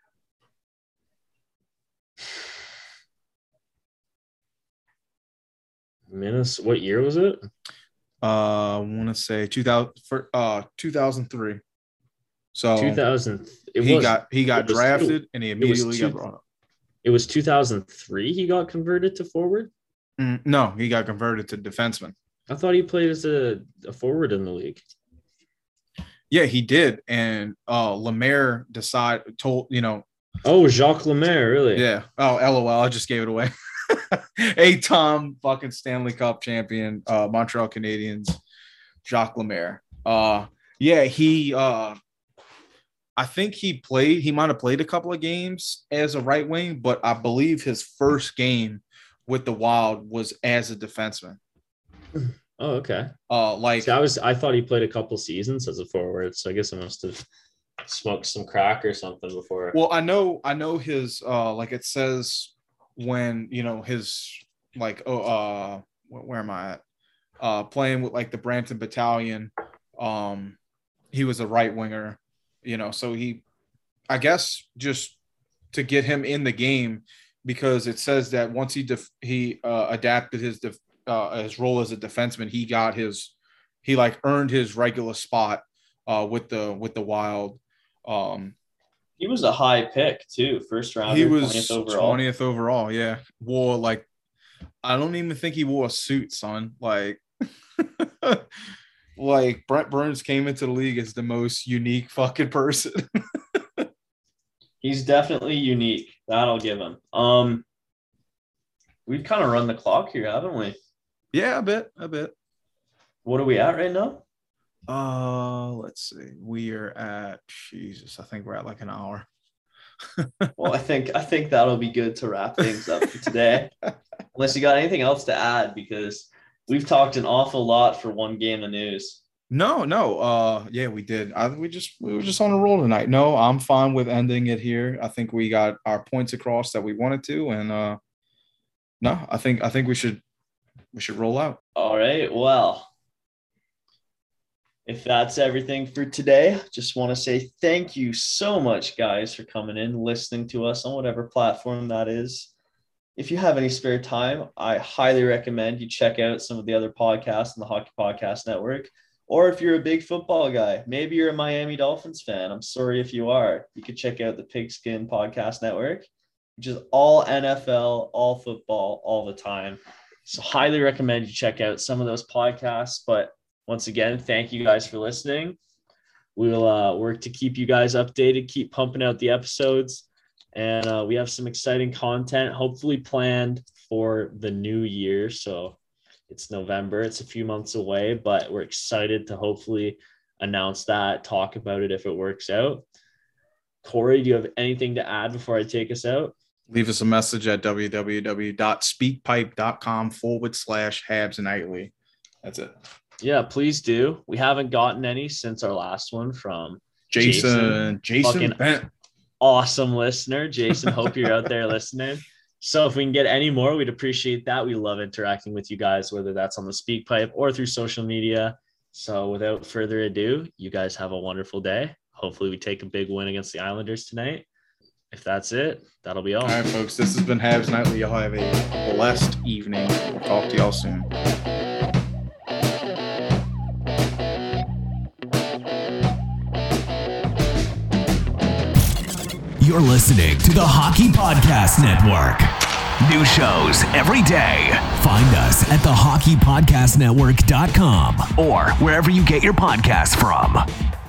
Minnesota. What year was it? Uh, I want to say two thousand for uh two thousand three. So two thousand. It he was, got he got was, drafted and he immediately two, got brought up. It was two thousand three. He got converted to forward. Mm, no, he got converted to defenseman. I thought he played as a, a forward in the league. Yeah, he did, and uh, Lemaire decided told you know. Oh, Jacques Lemaire, really? Yeah. Oh, LOL, I just gave it away. Eight-time fucking Stanley Cup champion, uh, Montreal Canadiens, Jacques Lemaire. Uh, yeah, he. Uh, I think he played. He might have played a couple of games as a right wing, but I believe his first game with the Wild was as a defenseman. Oh, okay. Uh, like See, I was. I thought he played a couple seasons as a forward, so I guess I must have smoked some crack or something before. Well, I know. I know his. Uh, like it says when you know his like. Oh, uh, where am I at? Uh, playing with like the Brampton Battalion. Um, he was a right winger. You know, so he, I guess, just to get him in the game, because it says that once he def- he uh, adapted his def- uh, his role as a defenseman, he got his he like earned his regular spot uh, with the with the Wild. Um, he was a high pick too, first round. He was twentieth overall. twentieth overall. Yeah, wore like I don't even think he wore a suit, son. Like, like Brent Burns came into the league as the most unique fucking person. He's definitely unique. That'll give him. Um, we've kind of run the clock here, haven't we? Yeah, a bit, a bit. What are we at right now? Uh, let's see. We are at Jesus. I think we're at like an hour. Well, I think I think that'll be good to wrap things up for today. Unless you got anything else to add, because we've talked an awful lot for one game of news. No, no. Uh, yeah, we did. I we just we were just on a roll tonight. No, I'm fine with ending it here. I think we got our points across that we wanted to, and uh, no, I think I think we should we should roll out. All right. Well, if that's everything for today, just want to say thank you so much, guys, for coming in, listening to us on whatever platform that is. If you have any spare time, I highly recommend you check out some of the other podcasts in the Hockey Podcast Network. Or if you're a big football guy, maybe you're a Miami Dolphins fan. I'm sorry if you are. You could check out the Pigskin Podcast Network, which is all N F L, all football, all the time. So highly recommend you check out some of those podcasts. But once again, thank you guys for listening. We'll uh, work to keep you guys updated, keep pumping out the episodes. And uh, we have some exciting content, hopefully planned for the new year. So it's November. It's a few months away, but we're excited to hopefully announce that, talk about it if it works out. Corey, do you have anything to add before I take us out? Leave us a message at www.speakpipe.com forward slash Habs Nightly. That's it. Yeah, please do. We haven't gotten any since our last one from Jason. Jason, Jason Bent. Awesome listener. Jason, hope you're out there listening. So if we can get any more, we'd appreciate that. We love interacting with you guys, whether that's on the SpeakPipe or through social media. So without further ado, you guys have a wonderful day. Hopefully we take a big win against the Islanders tonight. If that's it, that'll be all. All right, folks, this has been Habs Nightly. Y'all have a blessed evening. We'll talk to y'all soon. You're listening to the Hockey Podcast Network. New shows every day. Find us at the hockey podcast network dot com or wherever you get your podcasts from.